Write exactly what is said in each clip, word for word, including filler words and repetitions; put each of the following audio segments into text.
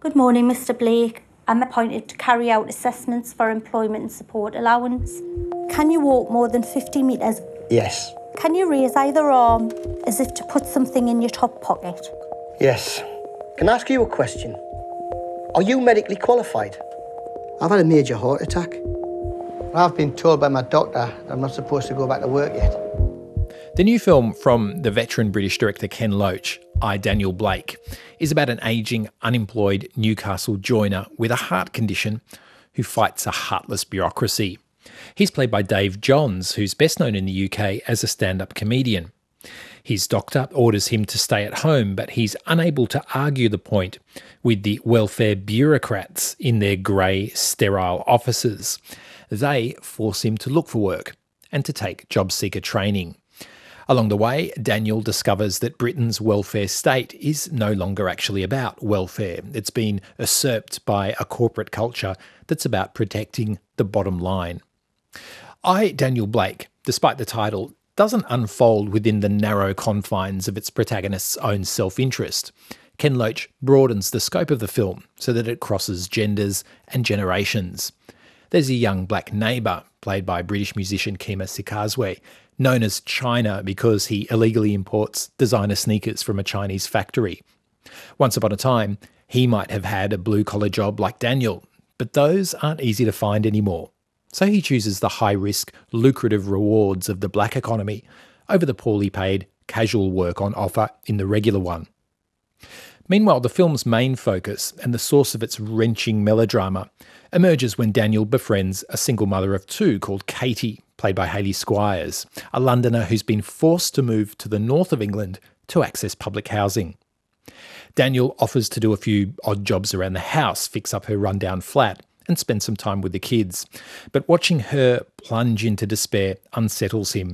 Good morning, Mister Blake. I'm appointed to carry out assessments for employment and support allowance. Can you walk more than fifty metres? Yes. Can you raise either arm as if to put something in your top pocket? Yes. Can I ask you a question? Are you medically qualified? I've had a major heart attack. I've been told by my doctor that I'm not supposed to go back to work yet. The new film from the veteran British director Ken Loach, I, Daniel Blake, is about an ageing, unemployed Newcastle joiner with a heart condition who fights a heartless bureaucracy. He's played by Dave Johns, who's best known in the U K as a stand-up comedian. His doctor orders him to stay at home, but he's unable to argue the point with the welfare bureaucrats in their grey, sterile offices. They force him to look for work and to take job seeker training. Along the way, Daniel discovers that Britain's welfare state is no longer actually about welfare. It's been usurped by a corporate culture that's about protecting the bottom line. I, Daniel Blake, despite the title, doesn't unfold within the narrow confines of its protagonist's own self-interest. Ken Loach broadens the scope of the film so that it crosses genders and generations. There's a young black neighbour, played by British musician Kima Sikazwe, known as China because he illegally imports designer sneakers from a Chinese factory. Once upon a time, he might have had a blue-collar job like Daniel, but those aren't easy to find anymore. So he chooses the high-risk, lucrative rewards of the black economy over the poorly paid, casual work on offer in the regular one. Meanwhile, the film's main focus and the source of its wrenching melodrama emerges when Daniel befriends a single mother of two called Katie, played by Hayley Squires, a Londoner who's been forced to move to the north of England to access public housing. Daniel offers to do a few odd jobs around the house, fix up her rundown flat, and spend some time with the kids. But watching her plunge into despair unsettles him.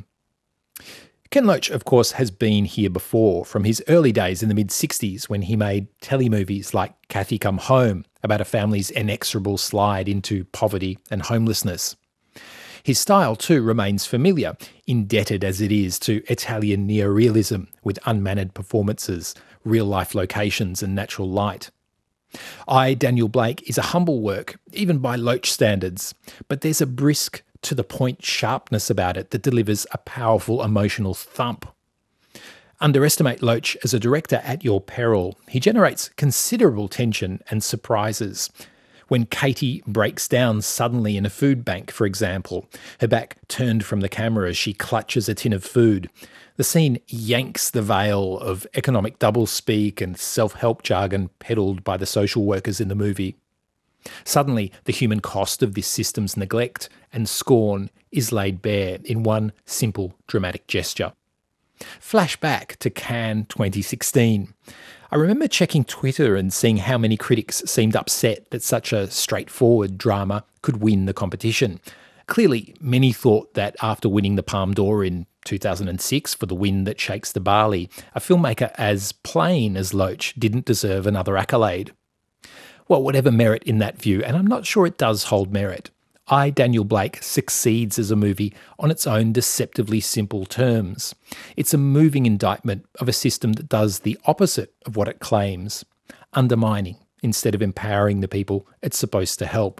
Ken Loach, of course, has been here before, from his early days in the mid-sixties when he made telemovies like Cathy Come Home, about a family's inexorable slide into poverty and homelessness. His style, too, remains familiar, indebted as it is to Italian neorealism with unmannered performances, real-life locations and natural light. I, Daniel Blake, is a humble work, even by Loach standards, but there's a brisk, to-the-point sharpness about it that delivers a powerful emotional thump. Underestimate Loach as a director at your peril. He generates considerable tension and surprises. When Katie breaks down suddenly in a food bank, for example, her back turned from the camera as she clutches a tin of food, the scene yanks the veil of economic doublespeak and self-help jargon peddled by the social workers in the movie. Suddenly, the human cost of this system's neglect and scorn is laid bare in one simple, dramatic gesture. Flashback to Cannes twenty sixteen. I remember checking Twitter and seeing how many critics seemed upset that such a straightforward drama could win the competition. Clearly, many thought that after winning the Palme d'Or in two thousand six for The Wind That Shakes the Barley, a filmmaker as plain as Loach didn't deserve another accolade. Well, whatever merit in that view, and I'm not sure it does hold merit, I, Daniel Blake, succeeds as a movie on its own deceptively simple terms. It's a moving indictment of a system that does the opposite of what it claims, undermining instead of empowering the people it's supposed to help.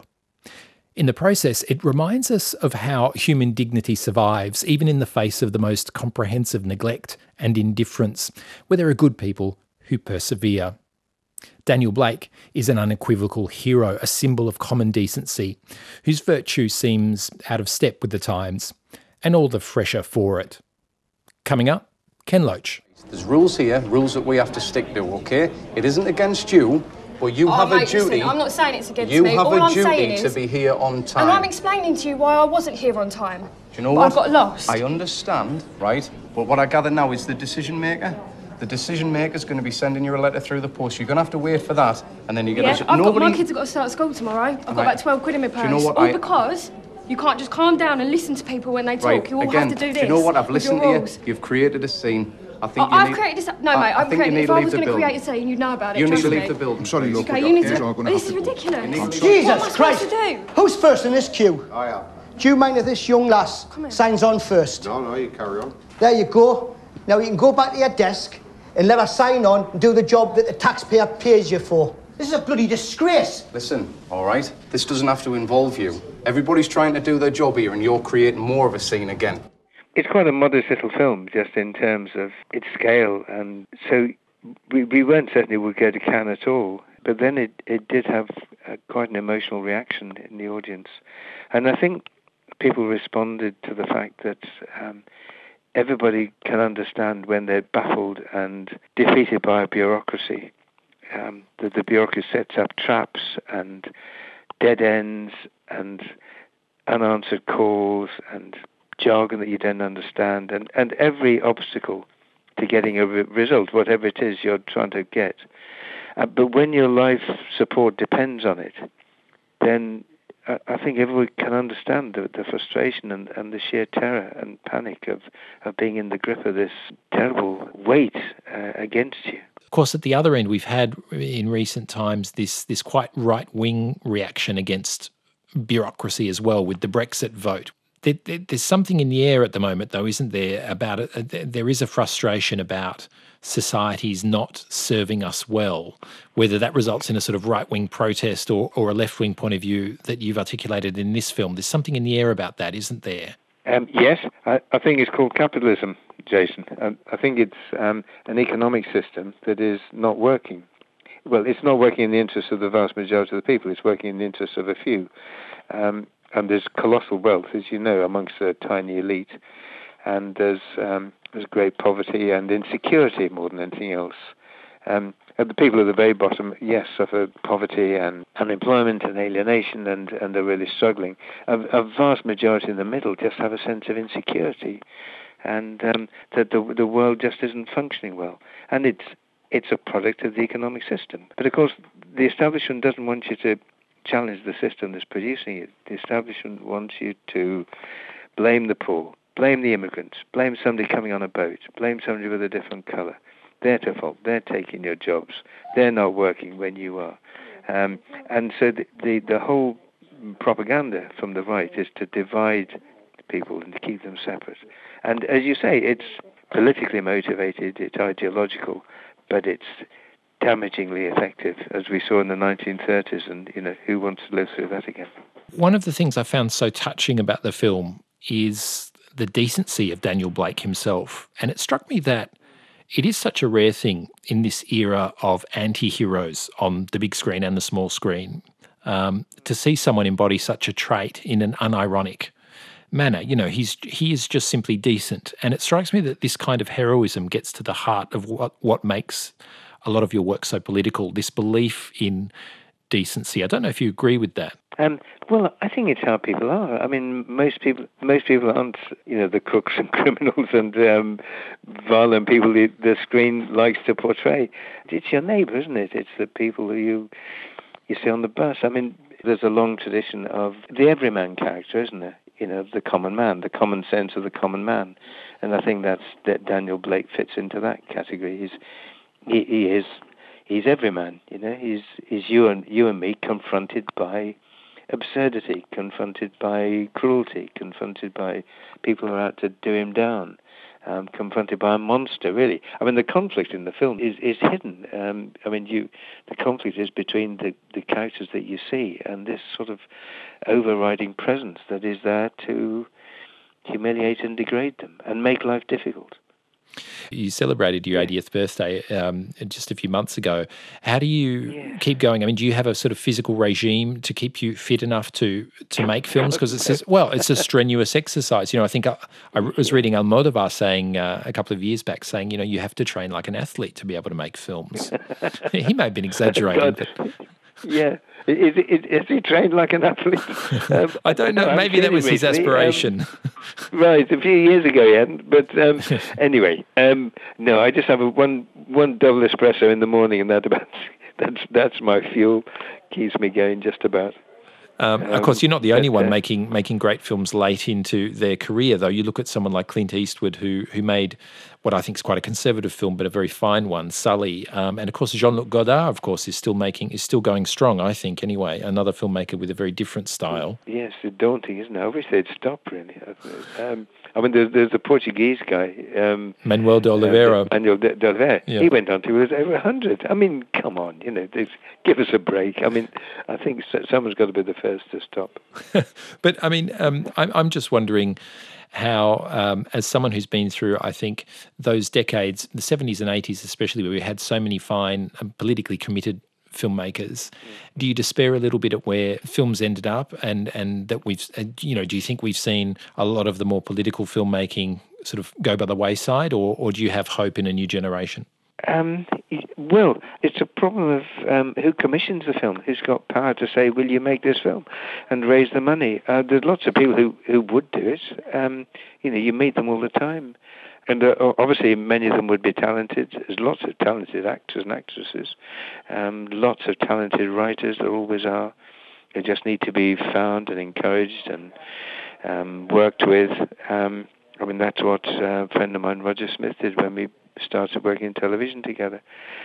In the process, it reminds us of how human dignity survives even in the face of the most comprehensive neglect and indifference, where there are good people who persevere. Daniel Blake is an unequivocal hero, a symbol of common decency, whose virtue seems out of step with the times, and all the fresher for it. Coming up, Ken Loach. There's rules here, rules that we have to stick to, OK? It isn't against you, but you oh, have mate, a duty... Listen, I'm not saying it's against you me. You have all a I'm duty is, to be here on time. And I'm explaining to you why I wasn't here on time. Do you know but what? I got lost. I understand, right? But what I gather now is the decision maker. The decision maker's going to be sending you a letter through the post. You're going to have to wait for that, and then you're going yeah, to... I've Nobody... got, my kids have got to start school tomorrow. I've got I, about twelve quid in my purse. Do you know what all I... because you can't just calm down and listen to people when they talk. Right, you all again, have to do this. Do you know what? I've listened to you. Rules. You've created a scene. I think oh, you I've need... created this... No, I, mate, I've I think created... you need If to I leave was the going to building. create a scene, you'd know about it. You need to leave me. the building. I'm sorry, look. Okay, you need to... I'm gonna This have is to... ridiculous. Jesus what am I Christ! supposed to do? Who's first in this queue? I am. Do you mind if this young lass signs on first? No, no, you carry on. There you go. Now you can go back to your desk and let her sign on and do the job that the taxpayer pays you for. This is a bloody disgrace. Listen, all right? This doesn't have to involve you. Everybody's trying to do their job here, and you're creating more of a scene again. It's quite a modest little film, just in terms of its scale, and so we, we weren't certain it would go to Cannes at all. But then it, it did have uh, quite an emotional reaction in the audience. And I think people responded to the fact that um, everybody can understand when they're baffled and defeated by a bureaucracy. Um, that the bureaucracy sets up traps and dead ends and unanswered calls and jargon that you don't understand, and, and every obstacle to getting a re- result, whatever it is you're trying to get. Uh, but when your life support depends on it, then I, I think everyone can understand the, the frustration and, and the sheer terror and panic of, of being in the grip of this terrible weight uh, against you. Of course, at the other end, we've had in recent times this this quite right-wing reaction against bureaucracy as well with the Brexit vote. There, there, there's something in the air at the moment, though, isn't there, about it? There is a frustration about societies not serving us well, whether that results in a sort of right-wing protest or, or a left-wing point of view that you've articulated in this film. There's something in the air about that, isn't there? Um, yes, I, I think it's called capitalism, Jason. I, I think it's um, an economic system that is not working. Well, it's not working in the interests of the vast majority of the people. It's working in the interests of a few. Um, and there's colossal wealth, as you know, amongst a tiny elite. And there's um, there's great poverty and insecurity more than anything else. Um, and the people at the very bottom, yes, suffer poverty and unemployment and alienation, and, and they're really struggling. A, a vast majority in the middle just have a sense of insecurity, and um, that the the world just isn't functioning well. And it's it's a product of the economic system. But of course, the establishment doesn't want you to challenge the system that's producing it. The establishment wants you to blame the poor, blame the immigrants, blame somebody coming on a boat, blame somebody with a different colour. They're to fault. They're taking your jobs. They're not working when you are. Um, and so the, the, the whole propaganda from the right is to divide people and to keep them separate. And as you say, it's politically motivated, it's ideological, but it's damagingly effective, as we saw in the nineteen thirties, and you know, who wants to live through that again? One of the things I found so touching about the film is the decency of Daniel Blake himself. And it struck me that it is such a rare thing in this era of anti-heroes on the big screen and the small screen um, to see someone embody such a trait in an unironic manner. You know, he's he is just simply decent. And it strikes me that this kind of heroism gets to the heart of what, what makes a lot of your work so political, this belief in decency. I don't know if you agree with that. Um, well, I think it's how people are. I mean, most people, most people aren't, you know, the crooks and criminals and um, violent people the, the screen likes to portray. It's your neighbour, isn't it? It's the people who you you see on the bus. I mean, there's a long tradition of the everyman character, isn't there? You know, the common man, the common sense of the common man, and I think that's that Daniel Blake fits into that category. He's he, he is he's everyman. You know, he's he's you and you and me confronted by absurdity, confronted by cruelty, confronted by people who are out to do him down, um, confronted by a monster, really. I mean, the conflict in the film is, is hidden. Um, I mean, you, the conflict is between the, the characters that you see and this sort of overriding presence that is there to humiliate and degrade them and make life difficult. You celebrated your eightieth birthday um, just a few months ago. How do you Yeah. keep going? I mean, do you have a sort of physical regime to keep you fit enough to to make films? Because it says, well, it's a strenuous exercise. You know, I think I, I was reading Almodovar saying uh, a couple of years back, saying, you know, you have to train like an athlete to be able to make films. He may have been exaggerating, God. but Yeah. Is, is, is he trained like an athlete? Um, I don't know. no, Maybe that was his recently, aspiration. Um, right, a few years ago, he hadn't. But um, anyway, um, no, I just have a one one double espresso in the morning, and that about that's that's my fuel. Keeps me going just about. Um, of course, you're not the only one making making great films late into their career, though. You look at someone like Clint Eastwood, who who made what I think is quite a conservative film, but a very fine one, Sully. Um, and of course, Jean-Luc Godard, of course, is still making is still going strong. I think, anyway, another filmmaker with a very different style. Yes, it's daunting, isn't it? I wish they'd stop. Really, um, I mean, there's, there's a Portuguese guy, um, Manuel de Oliveira. Uh, Manuel de, de Oliveira. Yeah. He went on to he was over a hundred. I mean, come on, you know, give us a break. I mean, I think someone's got to be the first to stop. But I mean, um, I'm, I'm just wondering how, um, as someone who's been through, I think, those decades, the seventies and eighties especially, where we had so many fine, um, politically committed filmmakers, do you despair a little bit at where films ended up, and, and that we've, uh, you know, do you think we've seen a lot of the more political filmmaking sort of go by the wayside, or, or do you have hope in a new generation? Um, well, it's a problem of um, who commissions the film, who's got power to say, will you make this film, and raise the money. Uh, there's lots of people who, who would do it. Um, you know, you meet them all the time. And uh, obviously many of them would be talented. There's lots of talented actors and actresses, um, lots of talented writers, there always are. They just need to be found and encouraged and um, worked with. Um, I mean, that's what uh, a friend of mine, Roger Smith, did when we started working in television together.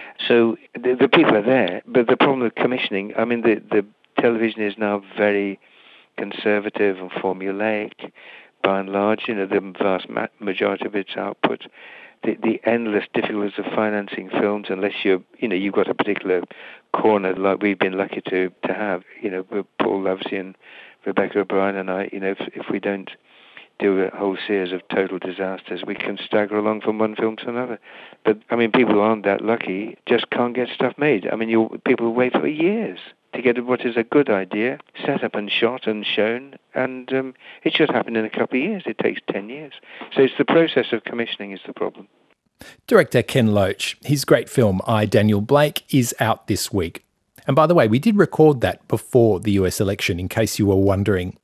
So the, the people are there, but the problem with commissioning, I mean, the, the television is now very conservative and formulaic, by and large. You know, the vast ma- majority of its output. The, the endless difficulties of financing films, unless you're, you know, you've got a particular corner like we've been lucky to, to have, you know, with Paul Lovesey and Rebecca O'Brien and I, you know, if, if we don't do a whole series of total disasters, we can stagger along from one film to another. But, I mean, people who aren't that lucky just can't get stuff made. I mean, you people wait for years to get what is a good idea set up and shot and shown, and um, it should happen in a couple of years. It takes ten years. So it's the process of commissioning is the problem. Director Ken Loach, his great film, I, Daniel Blake, is out this week. And by the way, we did record that before the U S election, in case you were wondering.